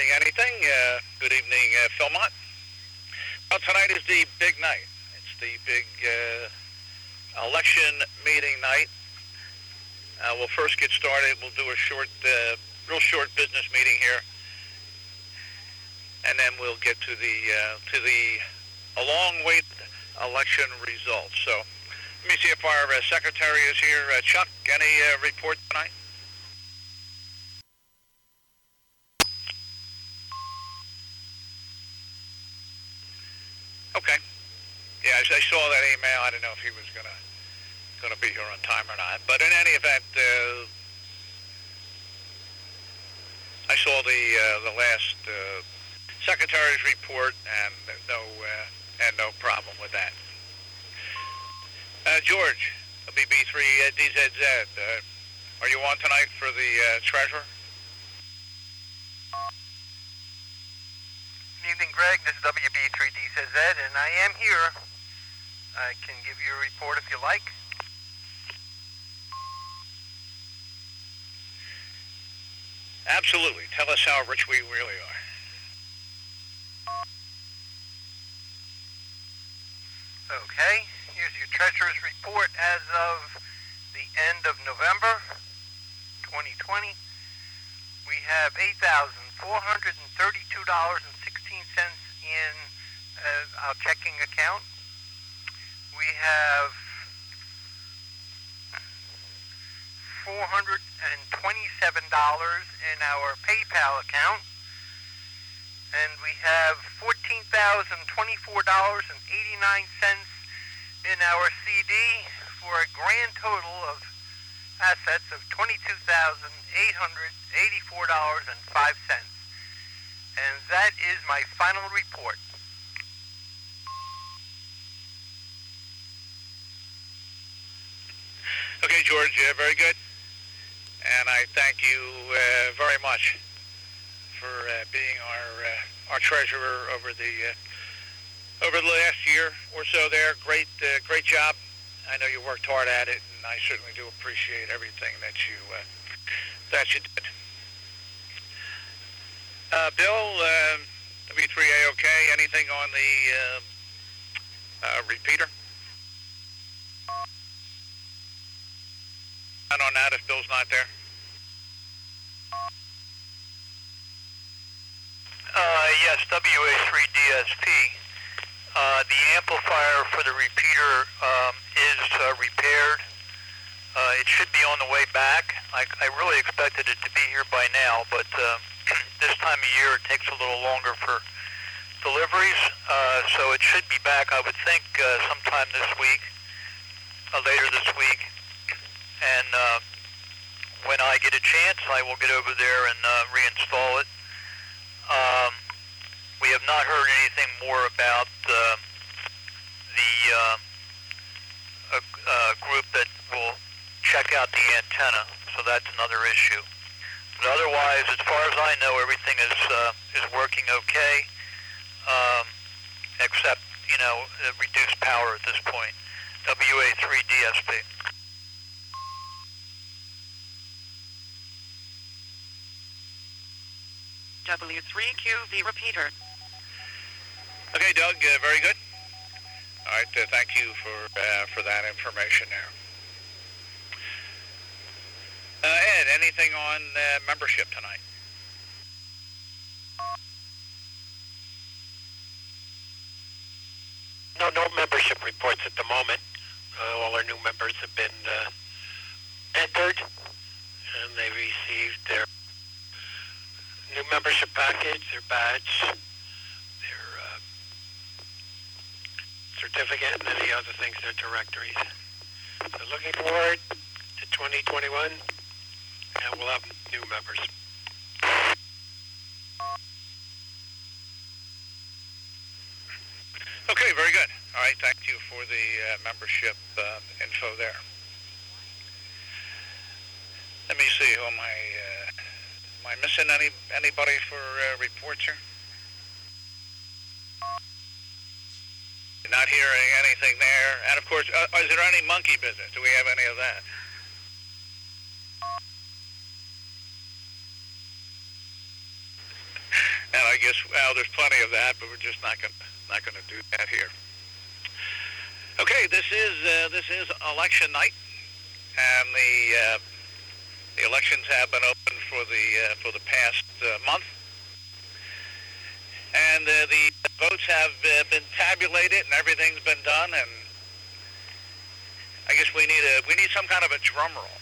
Saying Anything. Good evening, Philmont. Well, tonight is the big night. It's the big election meeting night. We'll first get started. We'll do a real short business meeting here, and then we'll get to the long-awaited election results. So let me see if our secretary is here. Chuck, any report tonight? Okay. Yeah, I saw that email. I didn't know if he was gonna be here on time or not. But in any event, I saw the last secretary's report, and no problem with that. George, WB3DZZ, are you on tonight for the treasurer? Good evening, Greg. This is WB3DZZ, and I am here. I can give you a report if you like. Absolutely. Tell us how rich we really are. Okay. Here's your treasurer's report as of the end of November 2020. We have $8,432.16 in our checking account. We have $427 in our PayPal account, and we have $14,024.89 in our CD for a grand total of assets of $22,884.05. And that is my final report. Okay, George, very good. And I thank you very much for being our treasurer over the last year or so there. Great job. I know you worked hard at it, and I certainly do appreciate everything that you did. Bill, W3A, okay? Anything on the repeater? And on that, if Bill's not there. Yes, WA3DSP. The amplifier for the repeater is repaired. It should be on the way back. I really expected it to be here by now, but this time of year it takes a little longer for deliveries, so it should be back, I would think, sometime this week, later this week. And when I get a chance, I will get over there and reinstall it. We have not heard anything more about the group that will check out the antenna, so that's another issue. But otherwise, as far as I know, everything is working okay, except reduced power at this point. WA3DSP. W3QV repeater. Okay, Doug, very good. All right, thank you for that information there. Ed, anything on membership tonight? No membership reports at the moment. All our new members have been entered, and they received their new membership package, their badge, their certificate, and any other things, their directories. So looking forward to 2021, and we'll have new members. Okay, very good. All right, thank you for the membership info there. Let me see, who am I missing anybody for reports here? Not hearing anything there. And of course, is there any monkey business? Do we have any of that? And I guess, well, there's plenty of that, but we're just not going to do that here. Okay, this is election night, and the elections have been open for the past month, and the votes have been tabulated, and everything's been done, and I guess we need some kind of a drum roll.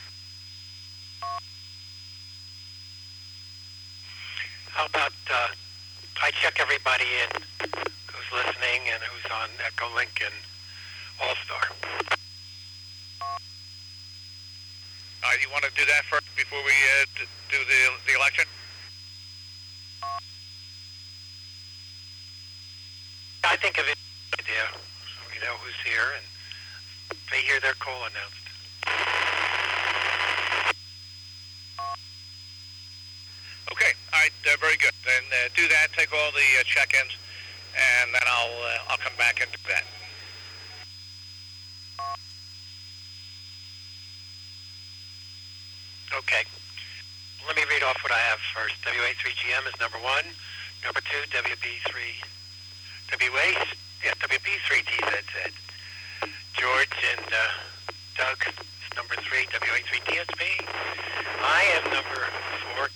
How about I check everybody in who's listening and who's on Echolink and All-Star. You want to do that first before we do the election? I think of it as a good idea, so we know who's here and they hear their call announced. Okay, all right, very good. Then do that, take all the check-ins, and then I'll come back and do that. Okay. Let me read off what I have first. WA3GM is number 1. Number 2, WB3TZZ. George and Doug is number 3, WA3DSP. I am number 4.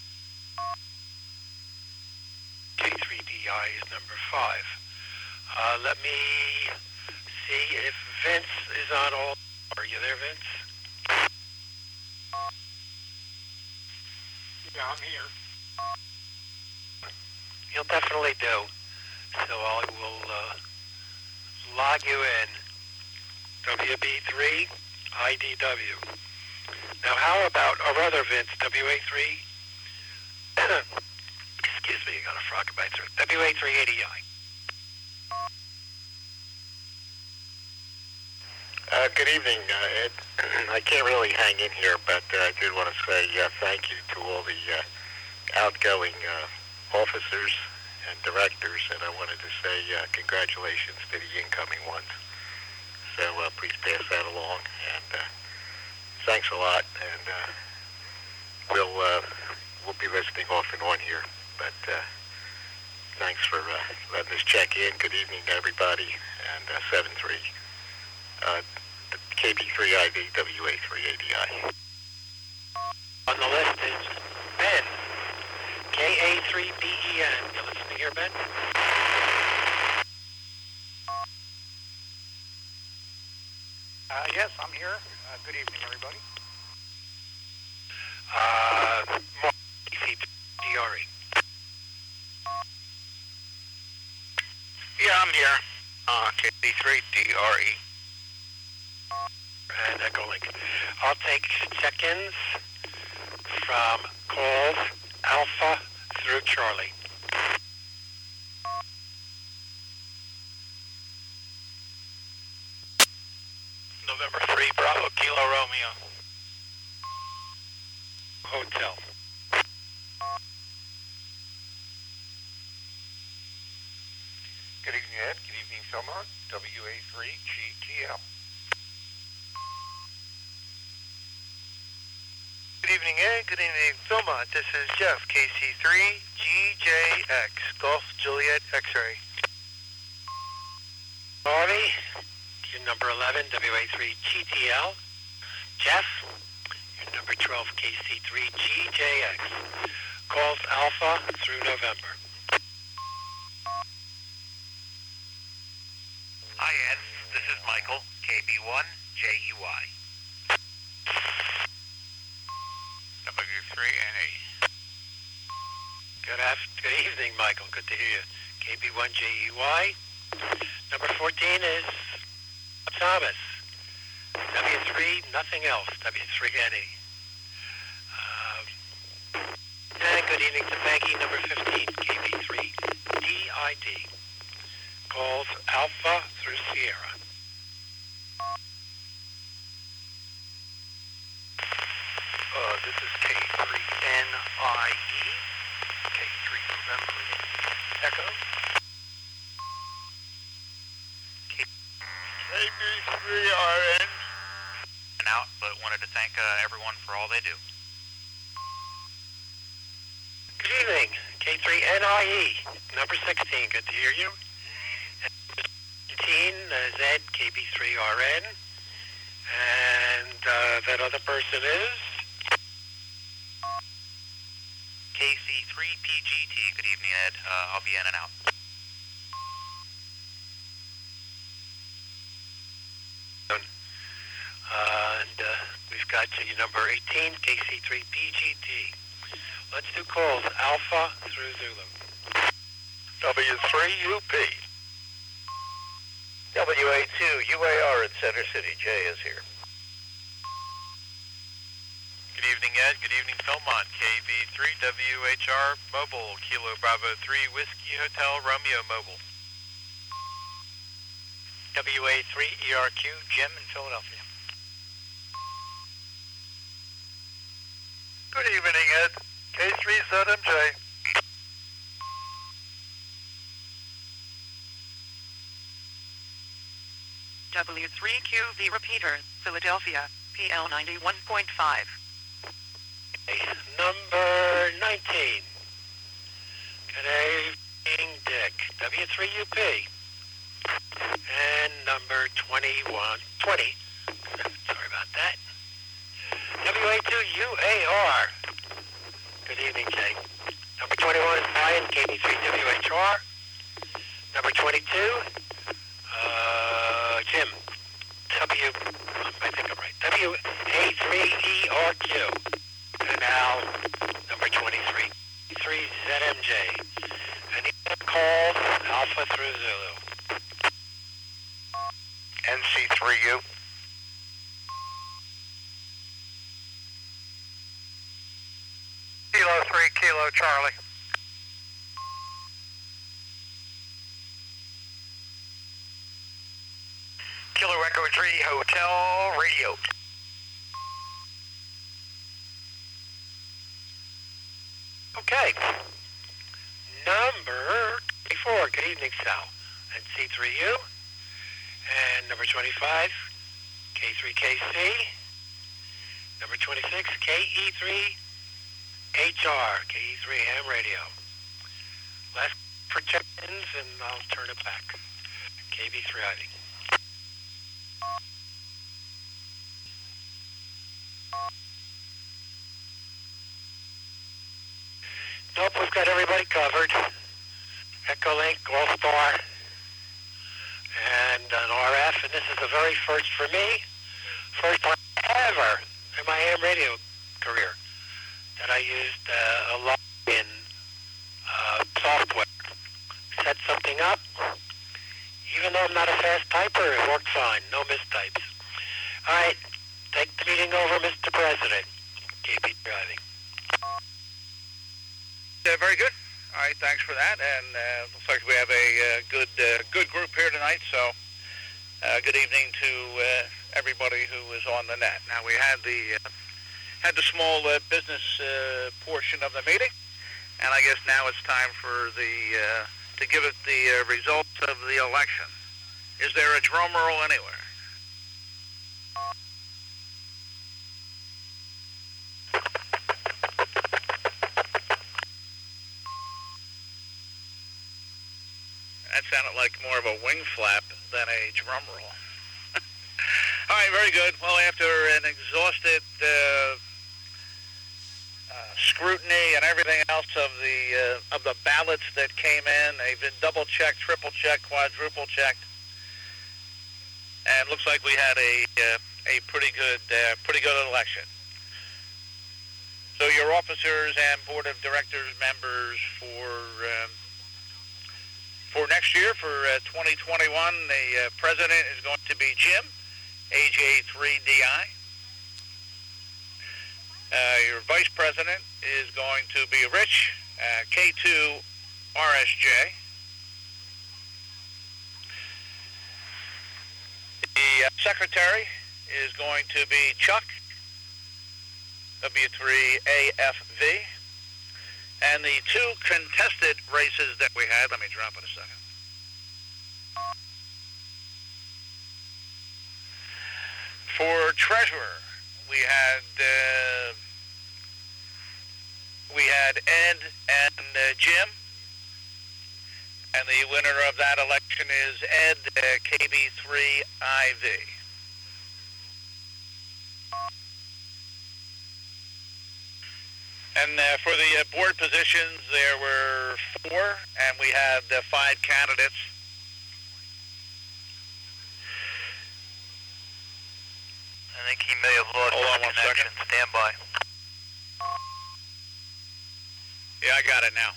K3DI is number 5. Let me see if Vince is on all. Are you there, Vince? Yeah, I'm here. He'll definitely do. So I will log you in. WB3 IDW. Now how about our other Vince, WA3? Excuse me, I got a frog in my throat. WA3ADI. Good evening, Ed. I can't really hang in here, but I did want to say thank you to all the outgoing officers and directors, and I wanted to say congratulations to the incoming ones. So please pass that along, and thanks a lot, and we'll be listening off and on here, but thanks for letting us check in. Good evening to everybody, and 7-3. KB3ID, WA3ADI. On the list is Ben, KA3BEN. You listening here, Ben? Yes, I'm here. Good evening, everybody. Mark, KC3DRE. Yeah, I'm here. KC3DRE. And Echolink. I'll take check-ins from calls Alpha through Charlie. November 3, Bravo, Kilo Romeo. Hotel. Good evening, Ed. Good evening, Philmont. WA3GTL. Good evening, Ed. Good evening, Philmont. This is Jeff, KC3GJX, Golf Juliet X-Ray. Marty, you're number 11, WA3GTL. Jeff, you're number 12, KC3GJX. Calls Alpha through November. Hi, Ed. This is Michael, KB1JUI. W3NE. Good evening, Michael. Good to hear you. KB1JUI. Number 14 is Thomas. W3, nothing else. W3NE. And good evening to Maggie, number 15, KB3DID. Calls Alpha through Sierra. This is K3NIE, K3 November Echo. KB3RN. Out, but wanted to thank everyone for all they do. Good evening. K3NIE, number 16, good to hear you. And 17, Zed, KB3RN. And that other person is? KC3PGT, good evening, Ed. I'll be in and out. And we've got your number 18, KC3PGT. Let's do calls, Alpha through Zulu. W3UP. WA2 UAR at Center City. Jay is here. Good evening, Ed. Good evening, Philmont. KB3 WHR Mobile, Kilo Bravo 3 Whiskey Hotel Romeo Mobile. WA3 ERQ Jim in Philadelphia. Good evening, Ed. K3ZMJ. W3QV repeater, Philadelphia, PL 91.5. Number 19. Good evening, Dick. W3UP. And number 20. Sorry about that. WA2UAR. Good evening, Jay. Number 21 is Brian, KB3WHR. Number 22, Jim. I think I'm right. WA3ERQ. And now, number 23, 3ZMJ. And he called Alpha through Zulu. NC3U. Kilo 3 Kilo Charlie. Kilo Echo 3 Hotel Radio. Okay. Number 24, good evening, Sal. And C3U. And number 25, K3KC. Number 26, KE3HR, KE3 Ham Radio. Last for check-ins, and I'll turn it back. KB3 Ivy. Nope, we've got everybody covered. Echolink, All-Star, and an RF, and this is the very first for me, first time ever in my ham radio career that I used a login software. Set something up. Even though I'm not a fast typer, it worked fine. No mistypes. All right, take the meeting over, Mr. President. KB driving. Very good. All right, thanks for that. And looks like we have a good group here tonight. So good evening to everybody who is on the net. Now we had the small business portion of the meeting, and I guess now it's time for to give it the results of the election. Is there a drum roll anywhere? That sounded like more of a wing flap than a drum roll. All right, very good. Well, after an exhausted scrutiny and everything else of the ballots that came in, they've been double checked, triple checked, quadruple checked, and looks like we had a pretty good election. So your officers and board of directors members for next year, for 2021, the president is going to be Jim, AJ3DI. Your vice president is going to be Rich, K2RSJ. The secretary is going to be Chuck, W3AFV. And the two contested races that we had, let me drop it a second. For treasurer, we had Ed and Jim. And the winner of that election is Ed, KB3IV. And for the board positions, there were 4, and we had 5 candidates. I think he may have lost his connection. Stand by. Yeah, I got it now.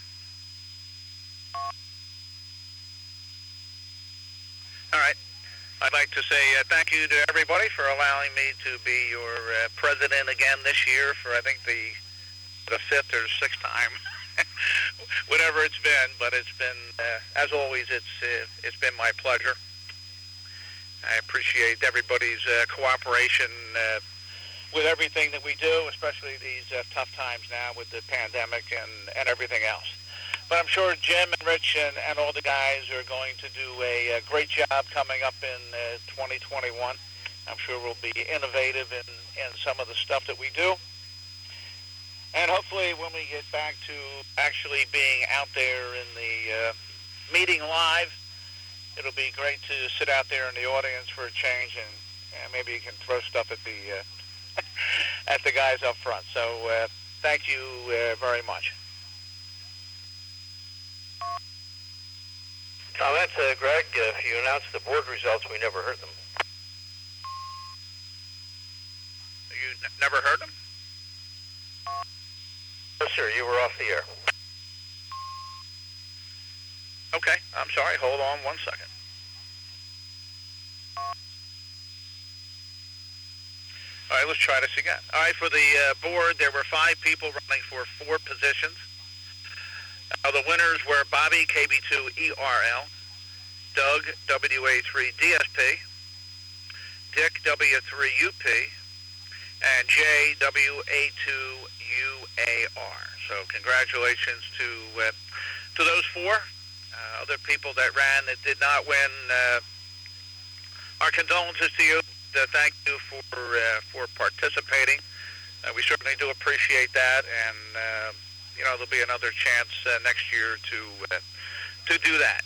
All right. I'd like to say thank you to everybody for allowing me to be your president again this year for, I think, the 5th or 6th time, whatever it's been. But it's been, as always, it's been my pleasure. I appreciate everybody's cooperation with everything that we do, especially these tough times now with the pandemic and everything else. But I'm sure Jim and Rich and all the guys are going to do a great job coming up in 2021. I'm sure we'll be innovative in some of the stuff that we do. And hopefully when we get back to actually being out there in the meeting live, it'll be great to sit out there in the audience for a change, and maybe you can throw stuff at the at the guys up front. So thank you very much. Tom, that's Greg. If you announced the board results, we never heard them. You never heard them? No, sir. You were off the air. Okay, I'm sorry. Hold on one second. All right, let's try this again. All right, for the board, there were 5 people running for 4 positions. The winners were Bobby, KB2ERL, Doug, WA3DSP, Dick, W3UP, and Jay, WA2UAR. So congratulations to those 4. Other people that ran that did not win, our condolences to you. Thank you for participating. We certainly do appreciate that, and there'll be another chance next year to do that.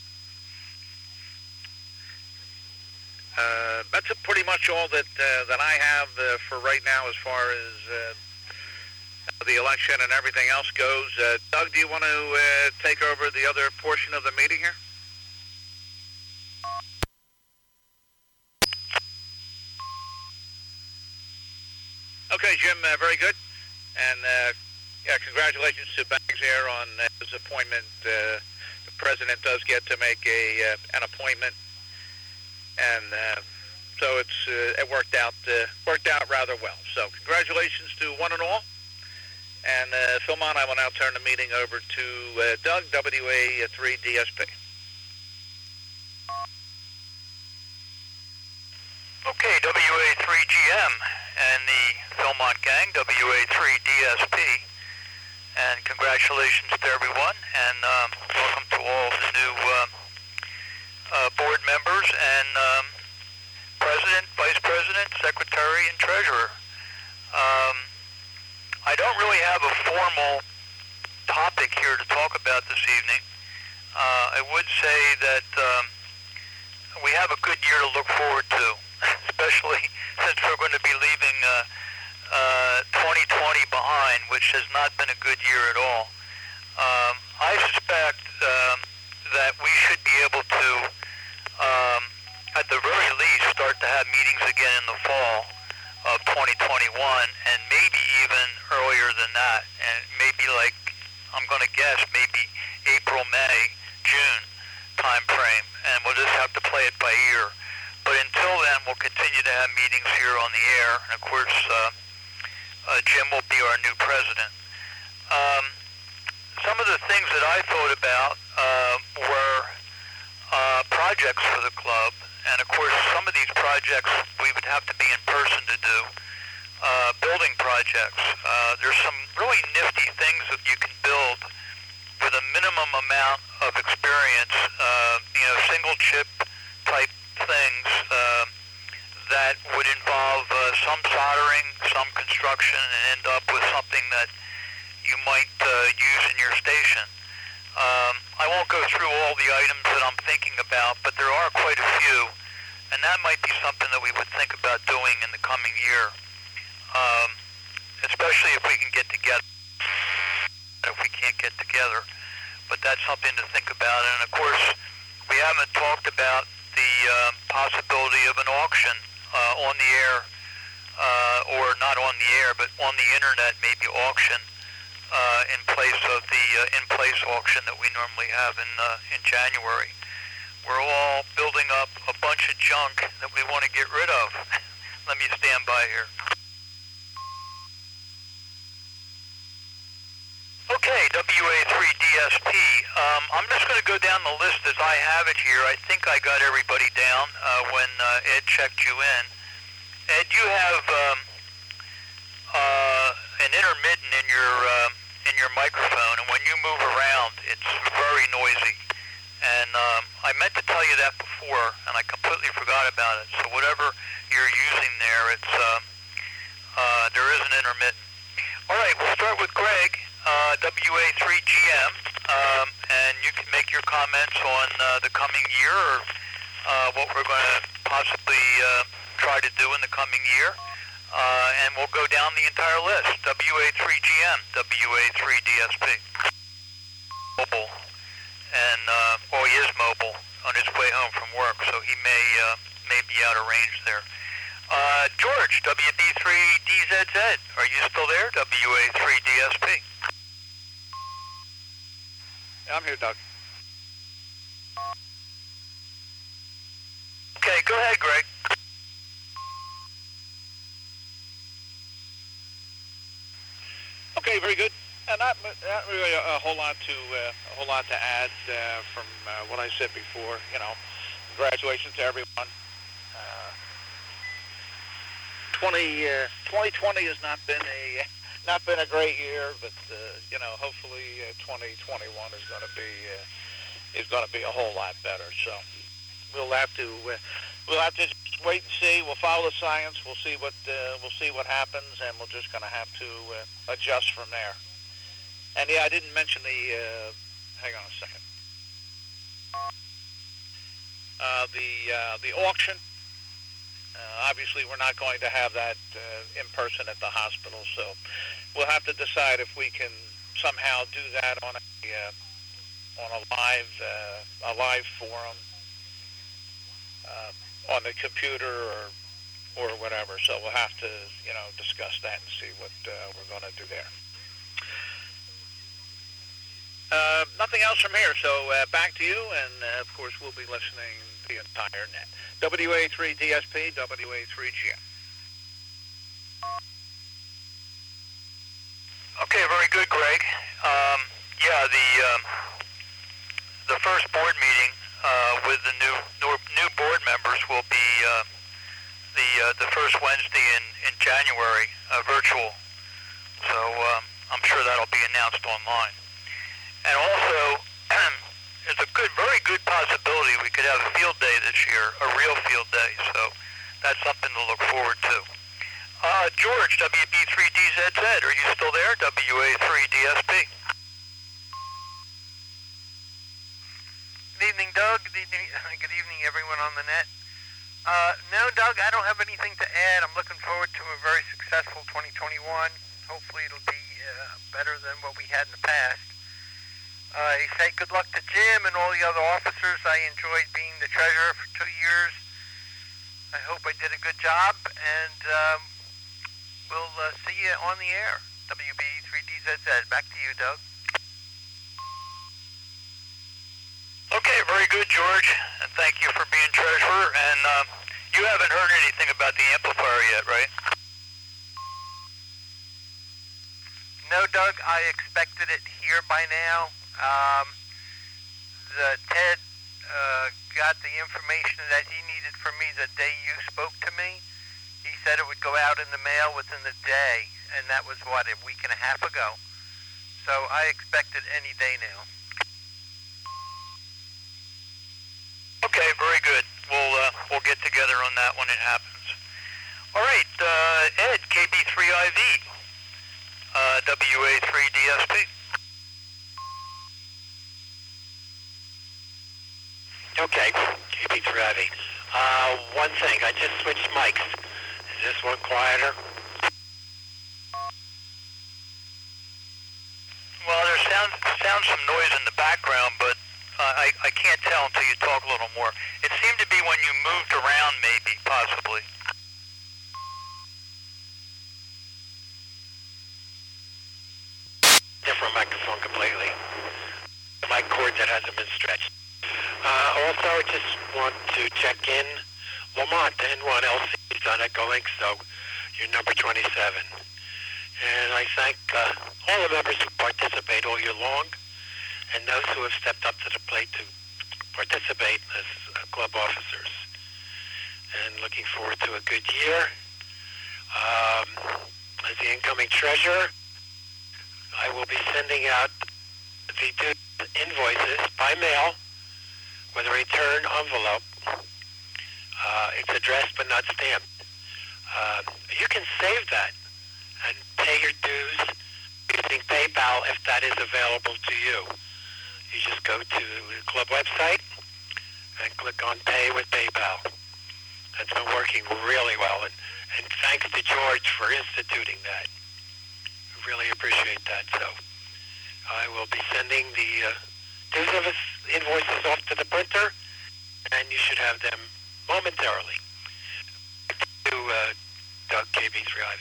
That's pretty much all that I have for right now as far as the election and everything else goes. Doug, do you want to take over the other portion of the meeting here? Okay, Jim, very good. And congratulations to Banks here on his appointment. The president does get to make an appointment, and so it worked out rather well. So congratulations to one and all. And Philmon, I will now turn the meeting over to Doug, WA3DSP. Okay, WA3GM and the Philmont gang, WA3DSP. And congratulations to everyone, and welcome to all the new board members and president, vice president, secretary, and treasurer. I don't really have a formal topic here to talk about this evening. I would say that we have a good year to look forward to, especially since we're going to be leaving 2020 behind, which has not been a good year at all. I suspect that we should be able to, at the very least, start to have meetings again in the fall of 2021, and maybe even earlier than that, and maybe I'm going to guess, maybe April, May, June time frame, and we'll just have to play it by ear. But until then, we'll continue to have meetings here on the air, and of course, Jim will be our new president. Some of the things that I thought about were projects for the club, and of course, some of these projects we would have to be in person to do. Building projects. There's some really nifty things that you can build with a minimum amount of experience, single chip type things that would involve some soldering, some construction, and end up with something that you might use in your station. I won't go through all the items that I'm thinking about, but there are quite a few, and that might be something that we would think about doing in the coming year, especially if we can get together. If we can't get together, but that's something to think about. And of course, we haven't talked about the possibility of an auction on the air, or not on the air, but on the internet, maybe auction in place of the in-place auction that we normally have in January. We're all building up a bunch of junk that we want to get rid of. Let me stand by here. Okay, WA3DSP. I'm just going to go down the list as I have it here. I think I got everybody down when Ed checked you in. Ed, you have an intermittent in your microphone, and when you move around, it's very noisy. And I meant to tell you that before, and I completely forgot about it. So whatever you're using there, it's there is an intermittent. All right, we'll start with Greg. WA3GM, and you can make your comments on the coming year, or what we're going to possibly try to do in the coming year, and we'll go down the entire list. WA3GM, WA3DSP. Mobile, and he is mobile on his way home from work, so he may be out of range there. George, WB3DZZ, are you still there? WA3DSP. I'm here, Doug. Okay, go ahead, Greg. Okay, very good. Not really a whole lot to add from what I said before. You know, congratulations to everyone. 2020 has not been a great year, but you know, hopefully 2021 is going to be a whole lot better. So we'll have to just wait and see. We'll follow the science. We'll see what happens, and we're just going to have to adjust from there. And yeah, I didn't mention the. Hang on a second. The auction. Obviously, we're not going to have that in person at the hospital, so we'll have to decide if we can somehow do that on a live forum on the computer or whatever. So we'll have to discuss that and see what we're going to do there. Nothing else from here, so back to you, and of course we'll be listening the entire net. WA3DSP, WA3GM. Okay, very good, Greg. Yeah, the first board meeting with the new board members will be the first Wednesday in January, virtual. So I'm sure that'll be announced online. And also, there's a very good possibility we could have a field day this year, a real field day. So that's something to look forward to. George, WB3DZZ, are you still there? WA3DSP. Good evening, Doug. Good evening, everyone on the net. No, Doug, I don't have anything to add. I'm looking forward to a very successful 2021. Hopefully it'll be better than what we had in the past. I say good luck to Jim and all the other officers. I enjoyed being the treasurer for 2 years. I hope I did a good job, and we'll see you on the air. WB3DZZ. Back to you, Doug. Okay, very good, George, and thank you for being treasurer. And you haven't heard anything about the amplifier yet, right? No, Doug, I expected it here by now. Ted got the information that he needed from me the day you spoke to me. He said it would go out in the mail within the day, and that was, a week and a half ago. So I expect it any day now. Okay, very good. We'll get together on that when it happens. All right, Ed, KB3IV, WA3DSP. Okay, KB3IV. One thing, I just switched mics. Is this one quieter? Well, there sounds some noise in the background, but I can't tell until you talk a little more. It seemed to be when you moved around, maybe, possibly. Different microphone completely. The mic cord that hasn't been stretched. Also, I just want to check in. Lamont N1LC is on Echolink, so you're number 27. And I thank all the members who participate all year long, and those who have stepped up to the plate to participate as club officers. And looking forward to a good year. As the incoming treasurer, I will be sending out the due invoices by mail with a return envelope. It's addressed but not stamped. You can save that and pay your dues using PayPal if that is available to you. You just go to the club website and click on Pay with PayPal. That's been working really well, and thanks to George for instituting that. Really appreciate that. So I will be sending the dues of us invoices off to the printer, and you should have them momentarily. Back to Doug, KB3IV.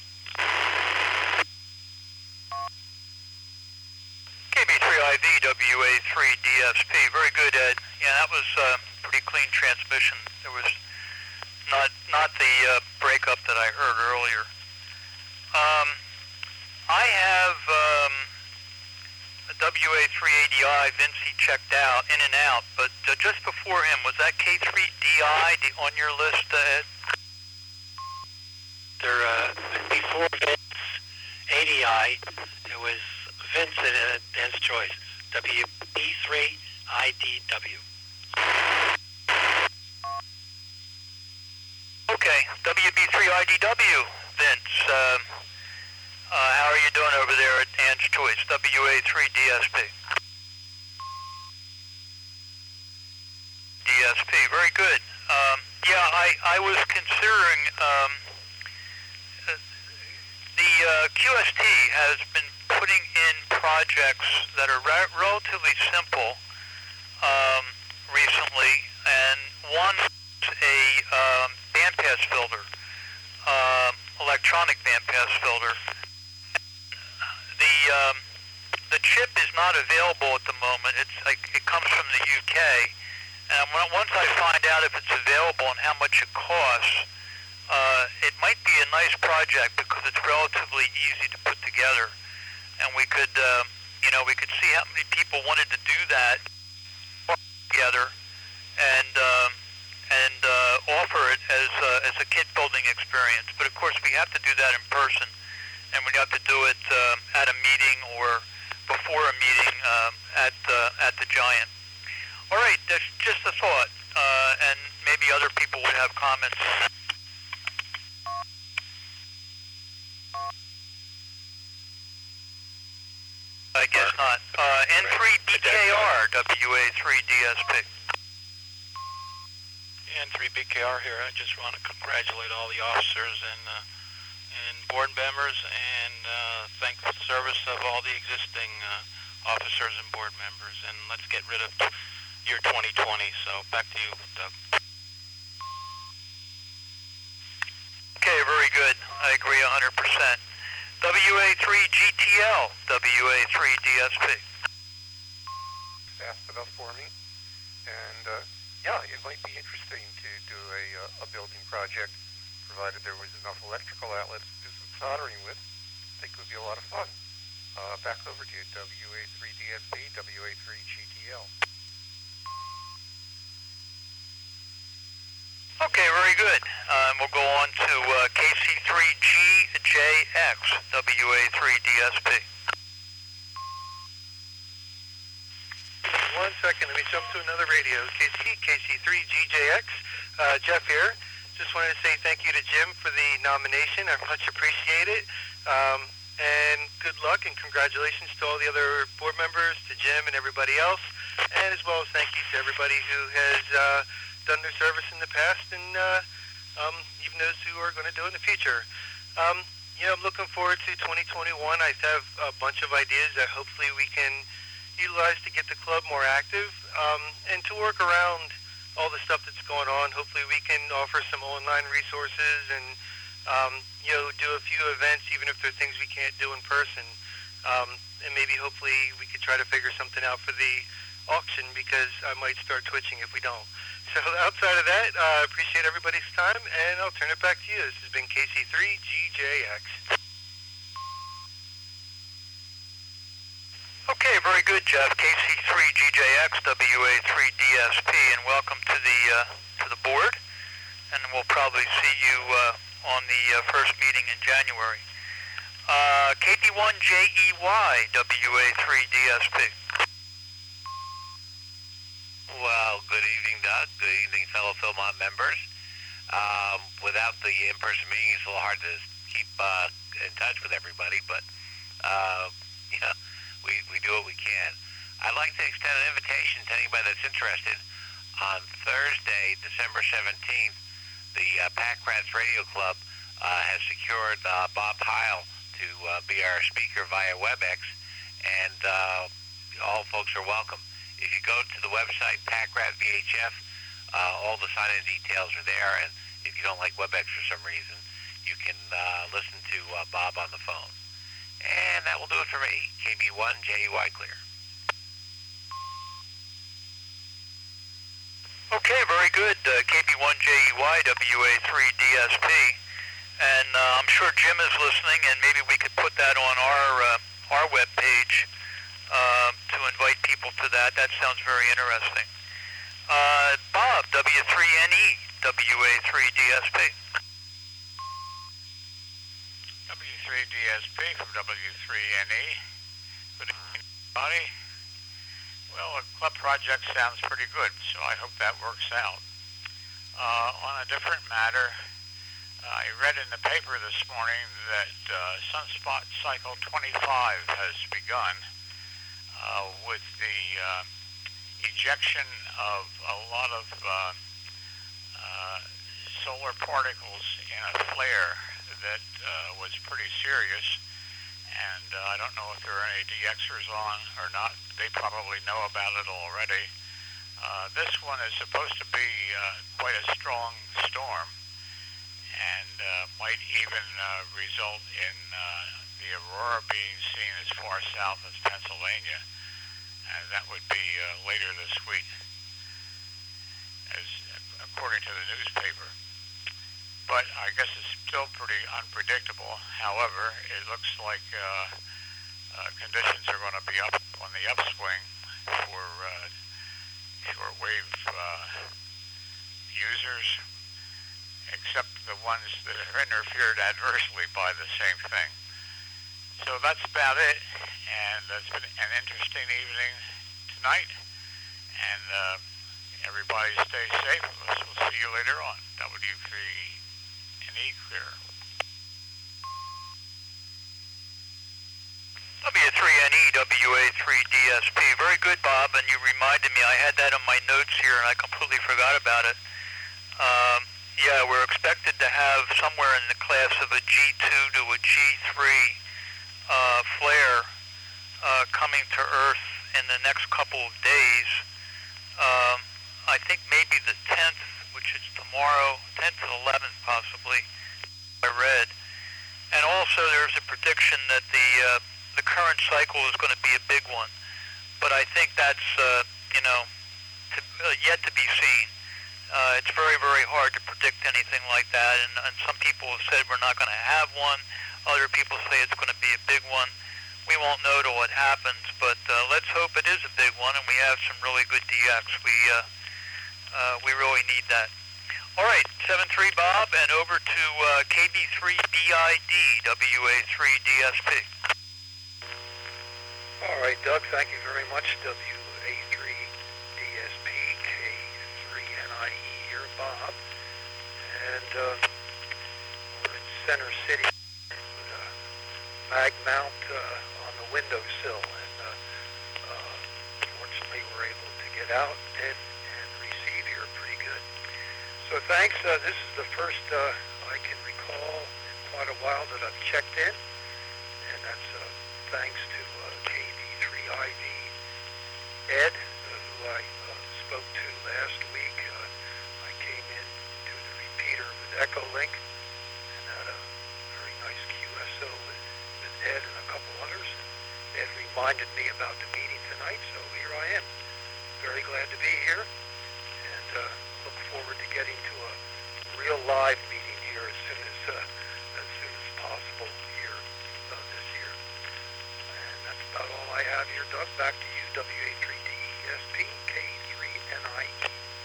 KB3IV, WA3DSP. Very good, Ed. Yeah, that was pretty clean transmission. There was not the breakup that I heard earlier. I have a WA3ADI, Vinci checked out, in and out, but just before him, was that K3DI on your list, Ed? Before Vince ADI, it was Vince and Dan's choice, WB3IDW. Okay, WB3IDW, Vince. How are you doing over there at Dan's choice, WA3DSP? DSP, very good. Yeah, I was considering, the QST has been putting in projects that are relatively simple recently, and one is a bandpass filter, electronic bandpass filter. The chip is not available at the moment. It comes from the UK, and once I find out if it's available and how much it costs, it might be a nice project because it's relatively easy to put together, and we could see how many people wanted to do that together, and offer it as a kit building experience. But of course, we have to do that in person, and we'd have to do it at a meeting or before a meeting at the Giant. All right, that's just a thought, and maybe other people would have comments. I guess not. N3BKR, WA3DSP. N3BKR here. I just want to congratulate all the officers and board members, and thank the service of all the existing officers and board members. And let's get rid of year 2020. So back to you, Doug. Okay, very good. I agree 100%. WA3GTL, WA3DSP. Fast enough for me. And yeah, it might be interesting to do a building project, provided there was enough electrical outlets to do some soldering with. I think it would be a lot of fun. Back over to you, WA3DSP, WA3GTL. Okay, very good. We'll go on to KC3GJX, WA3DSP. 1 second, let me jump to another radio. KC3GJX, Jeff here. Just wanted to say thank you to Jim for the nomination. I much appreciate it. And good luck and congratulations to all the other board members, to Jim and everybody else. and as well as thank you to everybody who has done their service in the past and even those who are going to do it in the future. I'm looking forward to 2021. I have a bunch of ideas that hopefully we can utilize to get the club more active and to work around all the stuff that's going on. Hopefully we can offer some online resources and do a few events, even if they're things we can't do in person. And maybe hopefully we could try to figure something out for the auction, because I might start twitching if we don't. So outside of that, I appreciate everybody's time, and I'll turn it back to you. This has been KC3GJX. Okay, very good, Jeff. KC3GJX, WA3DSP, and welcome to the board. And we'll probably see you on the first meeting in January. KB1JEY, WA3DSP. Well, good evening, Doug. Good evening, fellow Philmont members. Without the in-person meeting, it's a little hard to keep in touch with everybody, but we do what we can. I'd like to extend an invitation to anybody that's interested. On Thursday, December 17th, the Pack Rats Radio Club has secured Bob Heil to be our speaker via WebEx, and all folks are welcome. If you go to the website, PackRat VHF, all the sign-in details are there, and if you don't like WebEx for some reason, you can listen to Bob on the phone. And that will do it for me. KB1JEY clear. Okay, very good. KB1JEY, WA3DSP. And I'm sure Jim is listening, and maybe we could put that on our webpage to invite people to that. That sounds very interesting. Bob, W3NE, WA3DSP. W3DSP from W3NE. Good evening, everybody. Well, a club project sounds pretty good, so I hope that works out. On a different matter, I read in the paper this morning that Sunspot Cycle 25 has begun with the ejection of a lot of solar particles in a flare that was pretty serious. And I don't know if there are any DXers on or not. They probably know about it already. This one is supposed to be quite a strong storm, and might even result in the aurora being seen as far south as Pennsylvania, and that would be later this week, as according to the newspaper. But I guess it's still pretty unpredictable. However, it looks like conditions are going to be up on the upswing for shortwave users, except the ones that are interfered adversely by the same thing. So that's about it, and it's been an interesting evening tonight, and everybody stay safe. We'll see you later on. W3NE clear. W3NE, WA3DSP. Very good, Bob, and you reminded me. I had that on my notes here, and I completely forgot about it. Yeah, we're expected to have somewhere in the class of a G2 to a G3 flare coming to Earth in the next couple of days. I think maybe the 10th, which is tomorrow, 10th and 11th possibly, I read. And also there's a prediction that the current cycle is going to be a big one. But I think that's, yet to be seen. It's very, very hard to predict anything like that, and some people have said we're not going to have one. Other people say it's going to be a big one. We won't know till it happens, but let's hope it is a big one, and we have some really good DX. We really need that. All right, 7-3 Bob, and over to KB3BID, WA3DSP. All right, Doug, thank you very much. WA3DSP, K3NIE here, Bob. And we're in Center City with a mag mount on the windowsill. And fortunately, we're able out and receive here pretty good. So thanks. This is the first I can recall in quite a while that I've checked in, and that's thanks to KD3IV Ed, who I spoke to last week. I came in to the repeater with Echolink and had a very nice QSO with Ed and a couple others. Ed reminded me about the meeting tonight, so here I am. Very glad to be here, and look forward to getting to a real live meeting here as soon as possible here this year. And that's about all I have here, Doug. Back to you, WA3DESP K3NIE.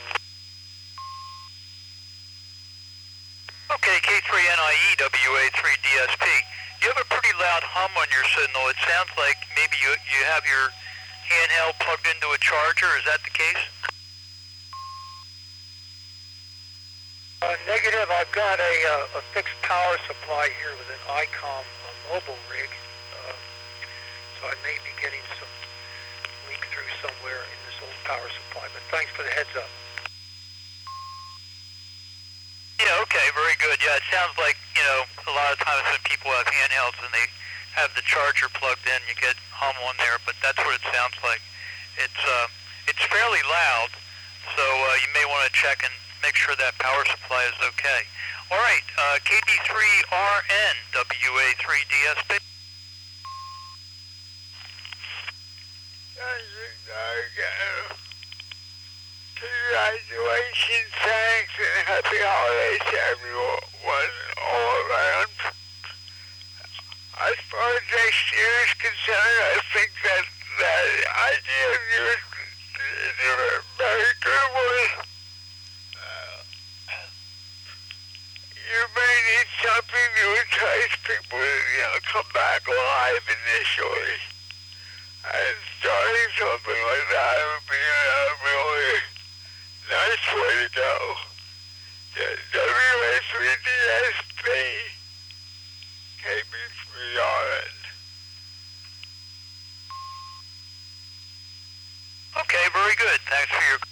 Okay, K3NIE WA3DSP. You have a pretty loud hum on your signal. It sounds like maybe you have your handheld plugged into a charger. Is that the case? Negative. I've got a fixed power supply here with an ICOM mobile rig, so I may be getting some leak through somewhere in this old power supply. But thanks for the heads up. Yeah, okay, very good. Yeah, it sounds like, a lot of times when people have handhelds and they have the charger plugged in, you get hum on there, but that's what it sounds like. It's fairly loud, so you may want to check and make sure that power supply is okay. All right, KD3RN WA3DSP. Congratulations, thanks, and happy holidays to everyone all around. As far as next year is concerned, I think that the idea of you is a very good one. You may need something to entice people to come back alive initially. And starting something like that would be a really nice way to go. WA3DSP KB3RN. Okay, very good. Thanks for your...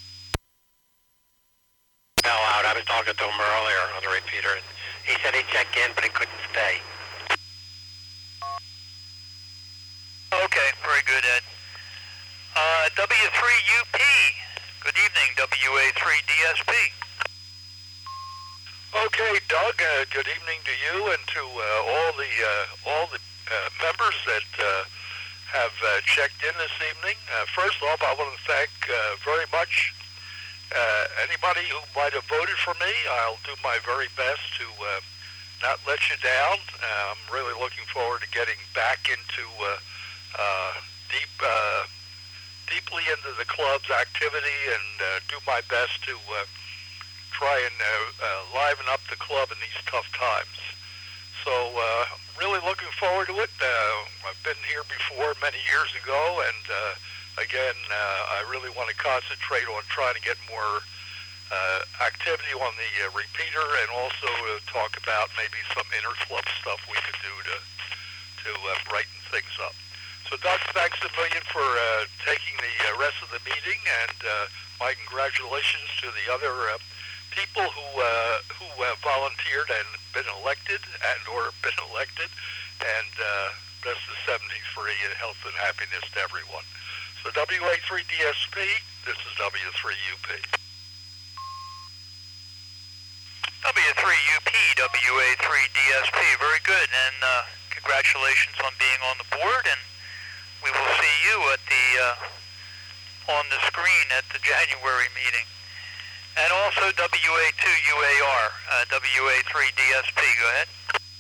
Fell out. I was talking to him earlier on the repeater, and he said he'd check in, but he couldn't stay. Okay, very good, Ed. W3UP. Good evening, WA3DSP. Okay, Doug. Good evening to you and to all the members that have checked in this evening. First off, I want to thank very much anybody who might have voted for me. I'll do my very best to not let you down. I'm really looking forward to getting back into deeply into the club's activity and do my best to try and liven up the club in these tough times. So really looking forward to it. I've been here before many years ago, and again, I really want to concentrate on trying to get more activity on the repeater, and also talk about maybe some inter-club stuff we could do to brighten things up. So, Doug, thanks a million for taking the rest of the meeting, and my congratulations to the other people who have volunteered and been elected and best of 73 and health and happiness to everyone. So WA3DSP, this is W3UP. W3UP, WA3DSP, very good, and congratulations on being on the board, and we will see you at on the screen at the January meeting. And also WA2UAR, WA3DSP, go ahead.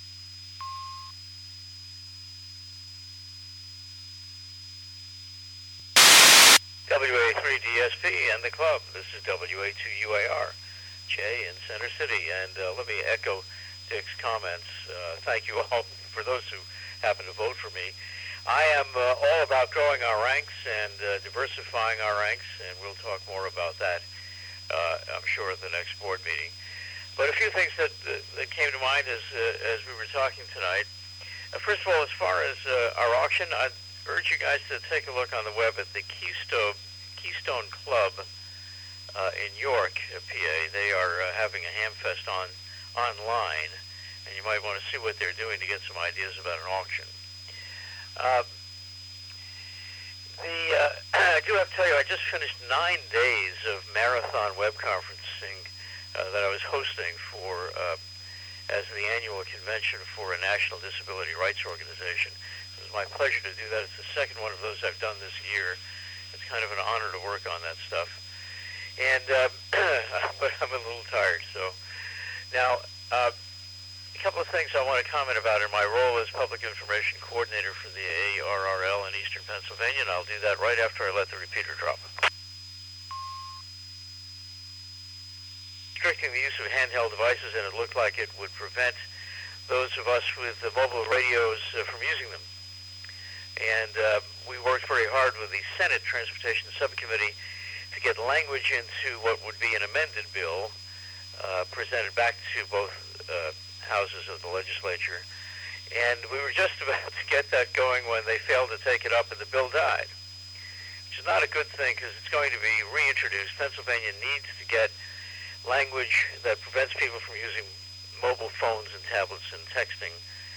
WA3DSP and the club. This is WA2UAR, Jay in Center City. And let me echo Dick's comments. Thank you all for those who happen to vote for me. I am all about growing our ranks and diversifying our ranks, and we'll talk more about that, I'm sure, at the next board meeting. But a few things that came to mind as we were talking tonight. First of all, as far as our auction, I'd urge you guys to take a look on the web at the Keystone Keystone Club in York, PA. They are having a ham fest online, and you might want to see what they're doing to get some ideas about an auction. I do have to tell you, I just finished 9 days of marathon web conferencing that I was hosting for as the annual convention for a national disability rights organization. It was my pleasure to do that. It's the second one of those I've done this year. It's kind of an honor to work on that stuff. And but I'm a little tired. So now, a couple of things I want to comment about in my role as Public Information Coordinator for the ARRL in Eastern Pennsylvania, and I'll do that right after I let the repeater drop. Restricting the use of handheld devices, and it looked like it would prevent those of us with mobile radios from using them. And we worked very hard with the Senate Transportation Subcommittee to get language into what would be an amended bill presented back to both houses of the legislature. And we were just about to get that going when they failed to take it up and the bill died, which is not a good thing because it's going to be reintroduced. Pennsylvania needs to get language that prevents people from using mobile phones and tablets and texting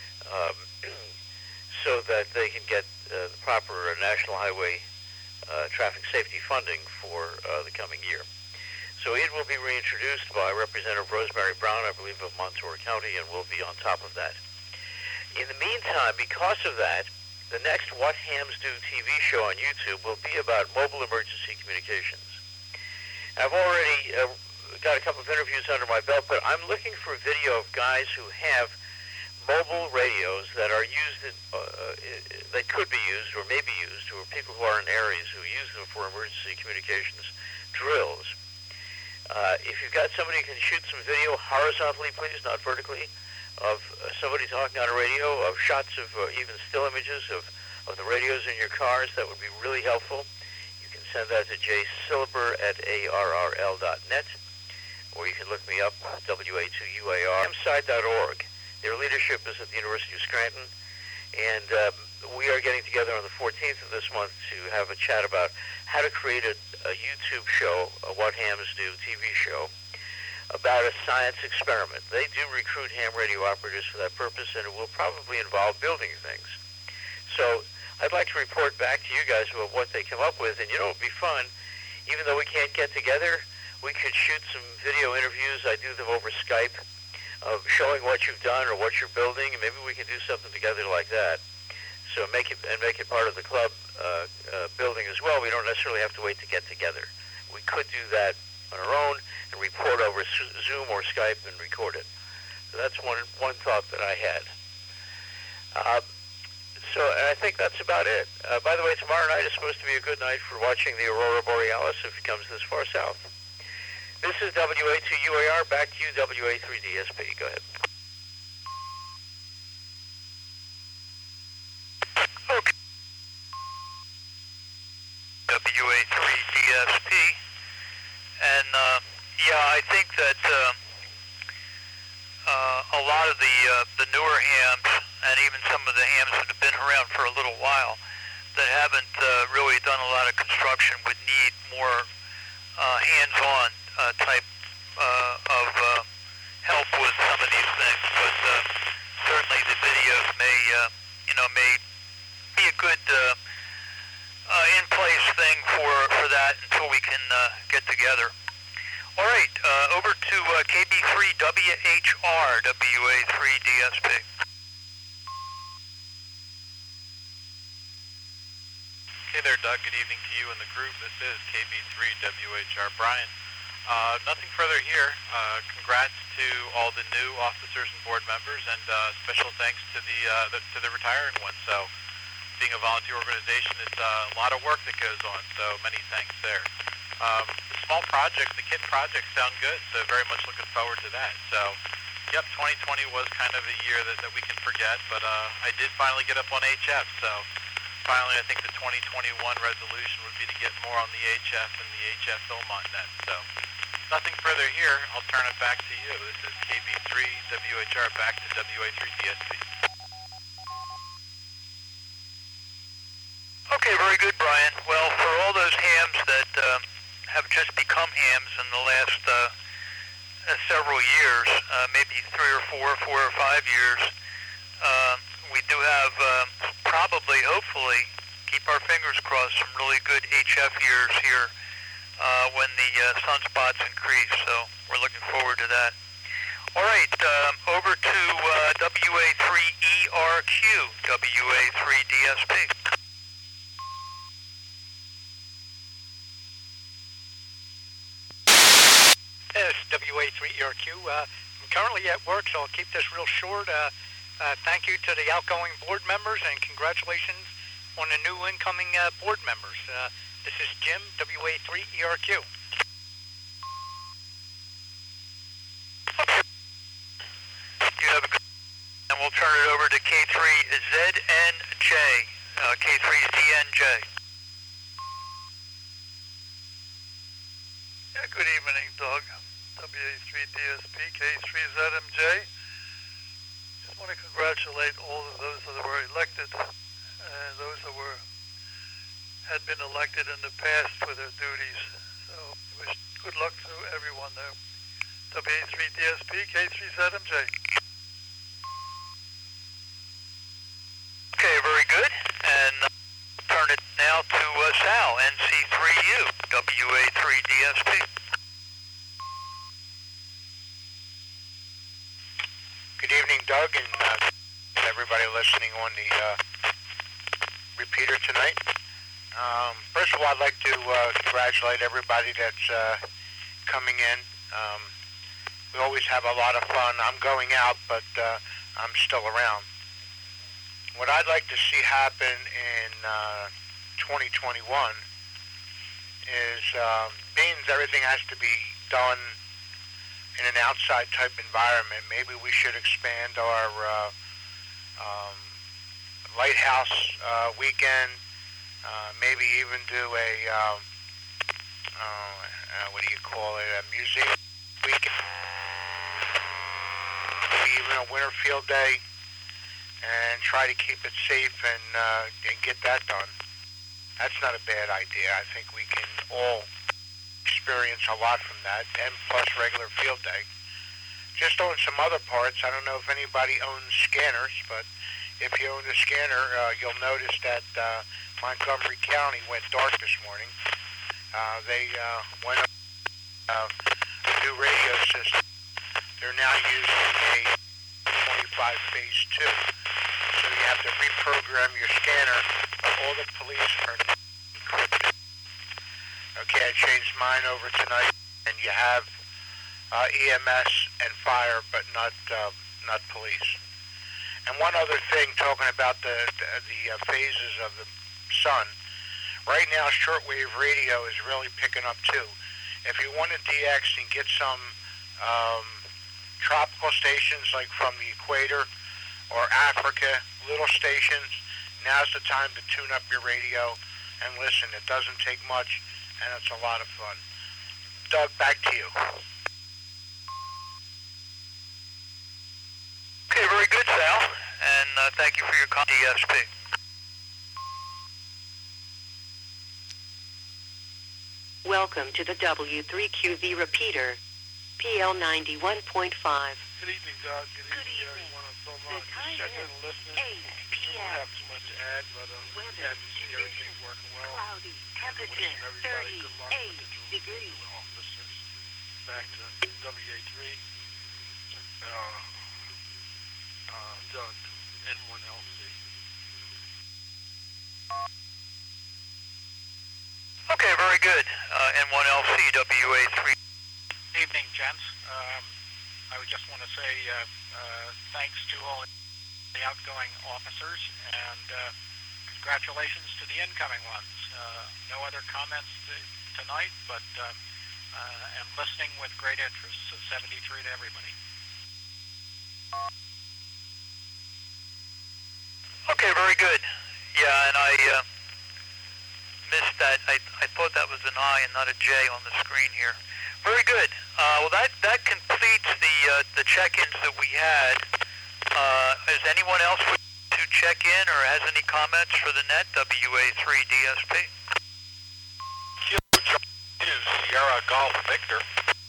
so that they can get the proper national highway traffic safety funding for the coming year. So it will be reintroduced by Representative Rosemary Brown, I believe, of Montour County, and we'll be on top of that. In the meantime, because of that, the next What Hams Do TV show on YouTube will be about mobile emergency communications. I've already got a couple of interviews under my belt, but I'm looking for a video of guys who have mobile radios that are used, that could be used or may be used, or people who are in areas who use them for emergency communications drills. If you've got somebody who can shoot some video horizontally, please, not vertically, of somebody talking on a radio, of shots of even still images of the radios in your cars, that would be really helpful. You can send that to jsilber@arrl.net, or you can look me up, WA2UAR, hamside.org. Their leadership is at the University of Scranton, and we are getting together on the 14th of this month to have a chat about how to create a YouTube show, a What Hams Do TV show, about a science experiment. They do recruit ham radio operators for that purpose, and it will probably involve building things. So I'd like to report back to you guys about what they come up with, and you know, it would be fun. Even though we can't get together, we could shoot some video interviews. I do them over Skype, of showing what you've done or what you're building, and maybe we can do something together like that. So make it part of the club building as well. We don't necessarily have to wait to get together. We could do that on our own and report over Zoom or Skype and record it. So that's one thought that I had. So I think that's about it. By the way, tomorrow night is supposed to be a good night for watching the Aurora Borealis if it comes this far south. This is WA2UAR. Back to you, WA3DSP. Go ahead. Okay. WA3DSP. And, I think that a lot of the newer hams, and even some of the hams that have been around for a little while, that haven't really done a lot of construction would need more hands-on type of help with some of these things. But certainly the videos may be a good in-place thing for that until we can get together. All right, over to KB3WHR, WA3DSP. Hey there, Doug. Good evening to you and the group. This is KB3WHR. Brian. Nothing further here. Congrats to all the new officers and board members, and special thanks to the retiring ones. So, being a volunteer organization, it's a lot of work that goes on. So, many thanks there. The small projects, the kid projects sound good, so very much looking forward to that. So, yep, 2020 was kind of a year that we can forget, but I did finally get up on HF, so finally I think the 2021 resolution would be to get more on the HF and the HF Philmont net. So, nothing further here. I'll turn it back to you. This is KB3WHR, back to WA3DSP. Okay, very good, Brian. Well, for all those hams that have just become hams in the last several years, maybe 3 or 4 or 5 years. We do have probably, hopefully, keep our fingers crossed, some really good HF years here when the sunspots increase. So we're looking forward to that. All right, over to WA3ERQ, WA3DSP. Yes, WA3ERQ. I'm currently at work, so I'll keep this real short. Thank you to the outgoing board members, and congratulations on the new incoming board members. This is Jim, WA3ERQ. You have a good, and we'll turn it over to K3ZNJ. K3ZNJ. Yeah, good evening, Doug. WA3DSP, K3ZMJ. Just want to congratulate all of those that were elected and those that had been elected in the past for their duties. So wish good luck to everyone there. WA3DSP, K3ZMJ. Okay, very good. And turn it now to Sal, NC3U, WA3DSP. Good evening, Doug, and everybody listening on the repeater tonight. First of all, I'd like to congratulate everybody that's coming in. We always have a lot of fun. I'm going out, but I'm still around. What I'd like to see happen in 2021 is, being everything has to be done in an outside type environment, maybe we should expand our lighthouse weekend, maybe even do a, what do you call it, a museum weekend, maybe even a winter field day, and try to keep it safe and get that done. That's not a bad idea. I think we can all experience a lot from that, and plus regular field day. Just on some other parts, I don't know if anybody owns scanners, but if you own a scanner, you'll notice that Montgomery County went dark this morning. They went up a new radio system. They're now using a 25 phase 2. So you have to reprogram your scanner, but all the police are encrypted. Okay, I changed mine over tonight, and you have EMS and fire, but not police. And one other thing, talking about the phases of the sun, right now shortwave radio is really picking up too. If you want to DX and get some tropical stations like from the equator or Africa, little stations, now's the time to tune up your radio and listen. It doesn't take much, and it's a lot of fun. Doug, back to you. Okay, very good, Sal, and thank you for your comment, DSP. Welcome to the W3QV repeater, PL 91.5. Good evening, Doug. Good evening, everyone on so much. Just checking and listening. I don't have too much to add, but I'm happy to see everything's working well. Cloudy, temperature 38 degrees. Officers back to WA3. Doug, N1LC. Okay, very good. N1LC, WA3. Evening, gents. I would just want to say thanks to all the outgoing officers, and congratulations to the incoming ones. No other comments tonight, but am listening with great interest. So 73 to everybody. Okay, very good. Yeah, and I missed that. I thought that was an I and not a J on the screen here. Very good. Well, that completes the check-ins that we had. Is anyone else to check in or has any comments for the net? WA3DSP. is Sierra Golf Victor.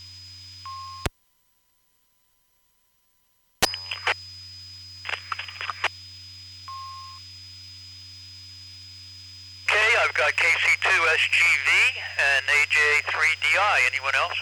Okay, I've got KC2SGV and AJ3DI. Anyone else?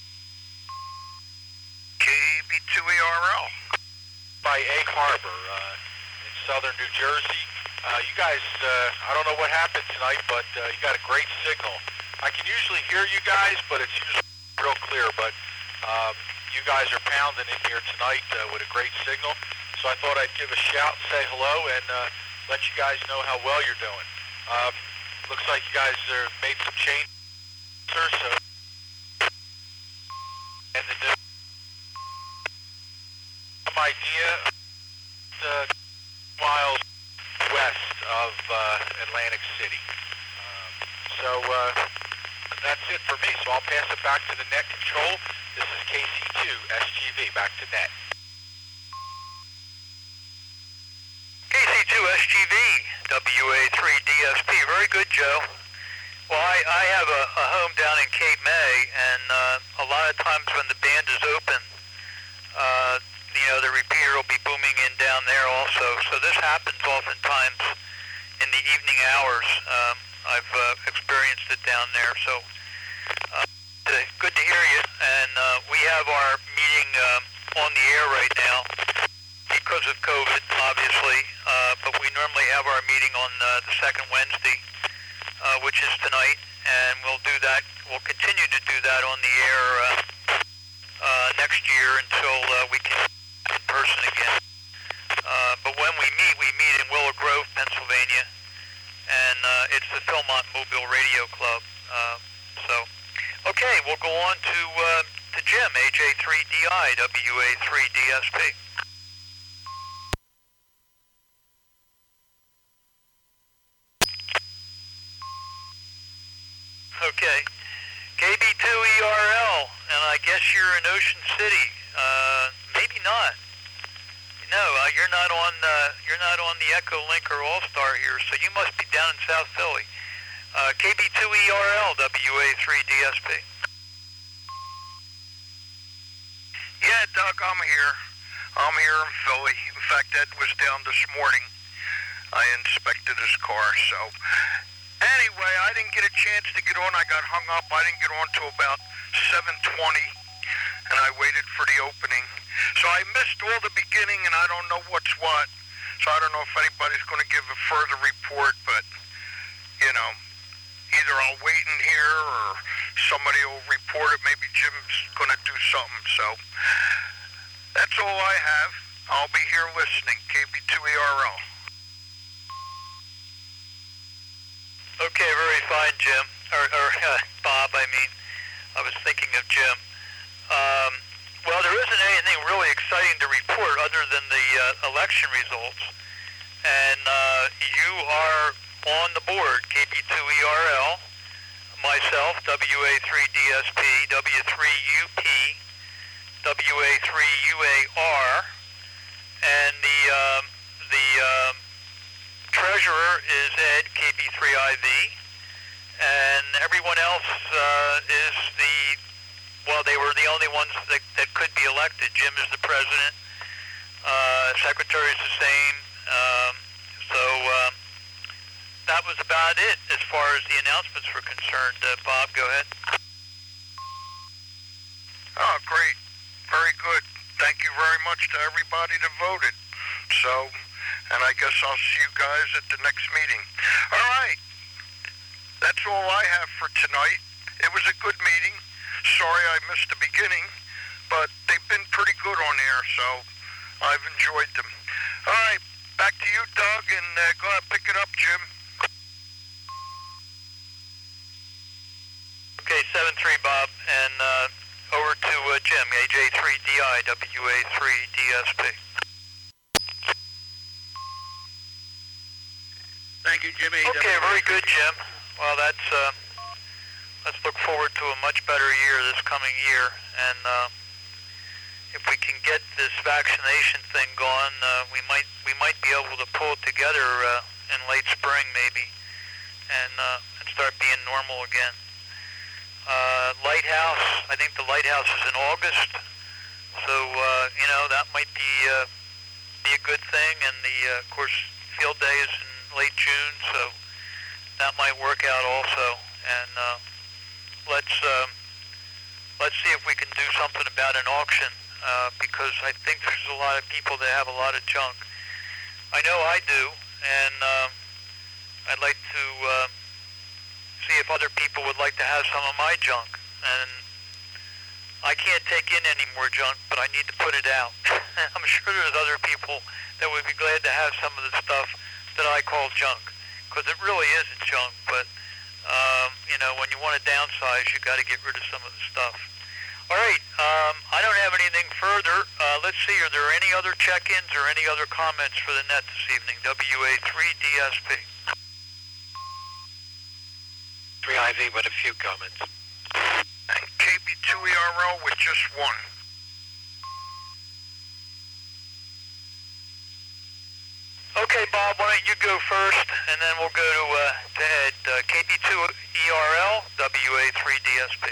KB2ERL. By Egg Harbor in southern New Jersey. You guys, I don't know what happened tonight, but you got a great signal. I can usually hear you guys, but it's usually real clear. But you guys are pounding in here tonight with a great signal. So I thought I'd give a shout, say hello, and let you guys know how well you're doing. Looks like you guys made some changes, so and the new some idea miles west of Atlantic City. So that's it for me. So I'll pass it back to the net control. This is KC2 SGV. Back to net. KC2 SGV, WA3DSP. Very good, Joe. Well, I have a home down in Cape May, and a lot of times when the band is open, the repeater will be booming in down there also. So this happens oftentimes in the evening hours. I've experienced it down there. So good to hear you. And we have our meeting on the air right now because of COVID, obviously. But we normally have our meeting on the second Wednesday, which is tonight. And we'll do that. We'll continue to do that on the air next year until we can in person again. But when we meet in Willow Grove, Pennsylvania, and it's the Philmont Mobile Radio Club. Okay, we'll go on to Jim, AJ3DI, WA3DSP. Okay, KB2ERL, and I guess you're in Ocean City. Maybe not. No, you're not on the Echo Link or All-Star here, so you must be down in South Philly. KB2ERL, WA3DSP. Yeah, Doug, I'm here. I'm here in Philly. In fact, Ed was down this morning. I inspected his car, so... Anyway, I didn't get a chance to get on. I got hung up. I didn't get on till about 7:20, and I waited for the opening. So I missed all the beginning, and I don't know what's what. So I don't know if anybody's going to give a further report, but, either I'll wait in here or somebody will report it. Maybe Jim's going to do something. So that's all I have. I'll be here listening. KB2ERL. Okay, very fine, Jim. Or Bob, I mean. I was thinking of Jim. Well, there isn't anything really exciting to report other than the election results. And you are on the board, KB2ERL, myself, WA3DSP, W3UP, WA3UAR, and the treasurer is Ed, KB3IV, and everyone else is they were the only ones that could be elected. Jim is the president. Secretary is the same. That was about it as far as the announcements were concerned. Bob, go ahead. Oh, great. Very good. Thank you very much to everybody that voted. So, and I guess I'll see you guys at the next meeting. All right. That's all I have for tonight. It was a good meeting. Sorry I missed the beginning, but they've been pretty good on air, so I've enjoyed them. All right, back to you, Doug, and go ahead, pick it up, Jim. Okay, 7-3, Bob, and over to Jim, AJ3DI, WA3DSP. Thank you, Jimmy. Okay, very good, Jim. Well, let's look forward to a much better year this coming year, and if we can get this vaccination thing going, we might be able to pull it together in late spring maybe, and start being normal again. Lighthouse, I think the Lighthouse is in August. So, that might be a good thing. And of course, field day is in late June, so that might work out also. And let's see if we can do something about an auction, because I think there's a lot of people that have a lot of junk. I know I do, and I'd like to see if other people would like to have some of my junk. And I can't take in any more junk, but I need to put it out. I'm sure there's other people that would be glad to have some of the stuff that I call junk, because it really isn't junk, but when you want to downsize, you got to get rid of some of the stuff. All right, I don't have anything further. Let's see, are there any other check-ins or any other comments for the net this evening? WA3DSP. 3IV with a few comments. And KB2ERL with just one. Okay, Bob, why don't you go first, and then we'll go to Ed. KB2ERL, WA3DSP.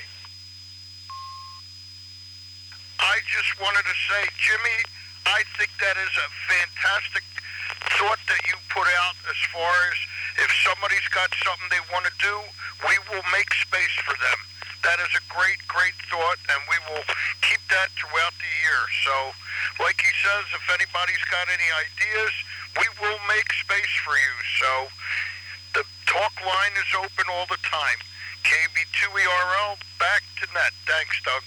I just wanted to say, Jimmy, I think that is a fantastic thought that you put out as far as if somebody's got something they want to do, we will make space for them. That is a great, great thought, and we will keep that throughout the year. So, like he says, if anybody's got any ideas, we will make space for you. So, the talk line is open all the time. KB2ERL, back to net. Thanks, Doug.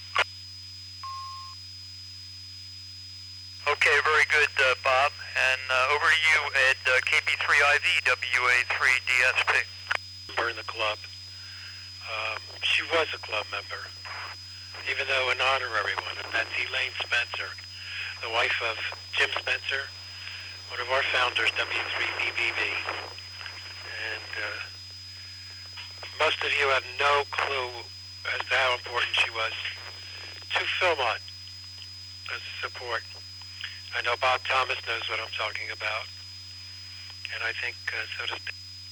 Okay, very good, Bob. And over to you, Ed, KB3IV, WA3DSP. Member in the club. She was a club member, even though an honorary one, and that's Elaine Spencer, the wife of Jim Spencer, one of our founders, W3BBB. And most of you have no clue as to how important she was to Philmont as support. I know Bob Thomas knows what I'm talking about, and I think so does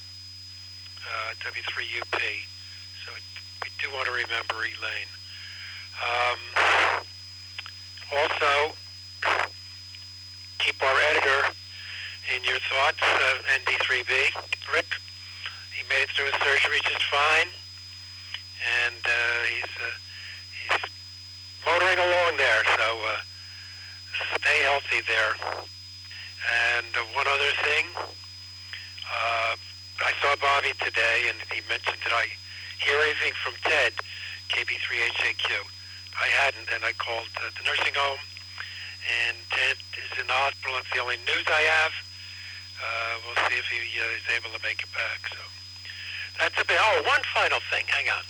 W3UP. So we do want to remember Elaine. Also, keep our editor in your thoughts, ND3B, Rick. He made it through his surgery just fine, and he's motoring along there, so stay healthy there. And one other thing, I saw Bobby today, and he mentioned that I hear anything from Ted, KB3HAQ. I hadn't, and I called the nursing home, and Ted is in the hospital. It's the only news I have. We'll see if he is able to make it back. So that's a bit. Oh, one final thing. Hang on.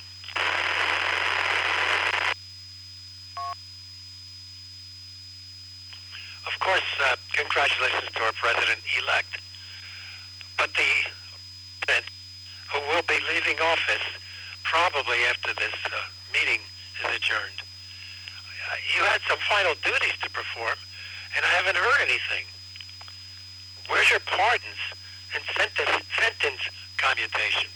Of course, congratulations to our president-elect. But the president, who will be leaving office probably after this meeting is adjourned, you had some final duties to perform, and I haven't heard anything. Where's your pardons and sentence commutations?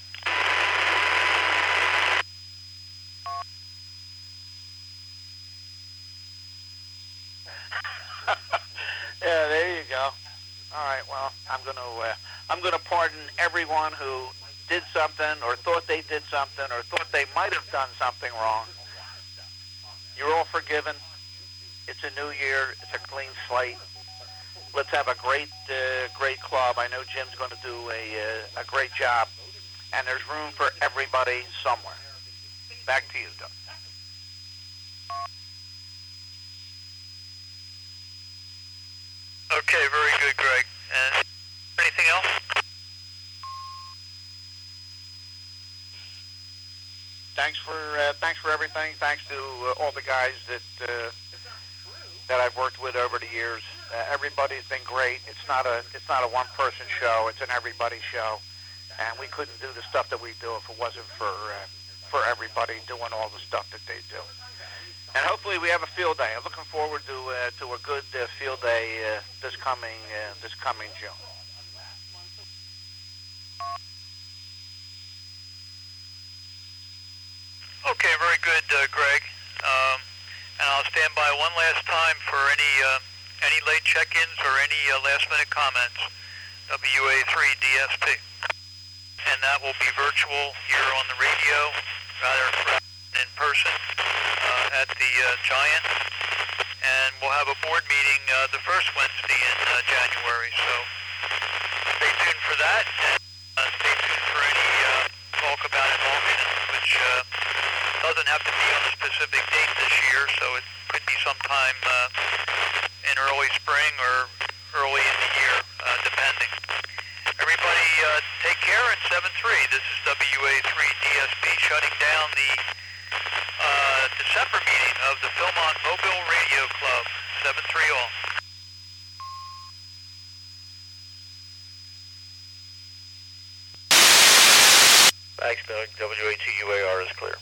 Yeah, there you go. All right. Well, I'm gonna pardon everyone who did something or thought they did something or thought they might have done something wrong. You're all forgiven. It's a new year. It's a clean slate. Let's have a great club. I know Jim's going to do a great job, and there's room for everybody somewhere. Back to you, Doug. Okay, very good, Greg. And anything else? Thanks for everything. Thanks to all the guys that I've worked with over the years. Everybody's been great. It's not a one-person show. It's an everybody show, and we couldn't do the stuff that we do if it wasn't for everybody doing all the stuff that they do. And hopefully we have a field day. I'm looking forward to a good field day this coming June. one last time for any late check-ins or any last-minute comments. WA3DSP. And that will be virtual here on the radio, rather in person at the Giant. And we'll have a board meeting the first Wednesday in January. So stay tuned for that. And stay tuned for any talk about enrollment, which doesn't have to be on a specific date this year. So it could be sometime in early spring or early in the year, depending. Everybody take care and 7-3. This is WA3DSP shutting down the December meeting of the Philmont Mobile Radio Club. 7-3 all. Thanks, Doug. WA2UAR is clear.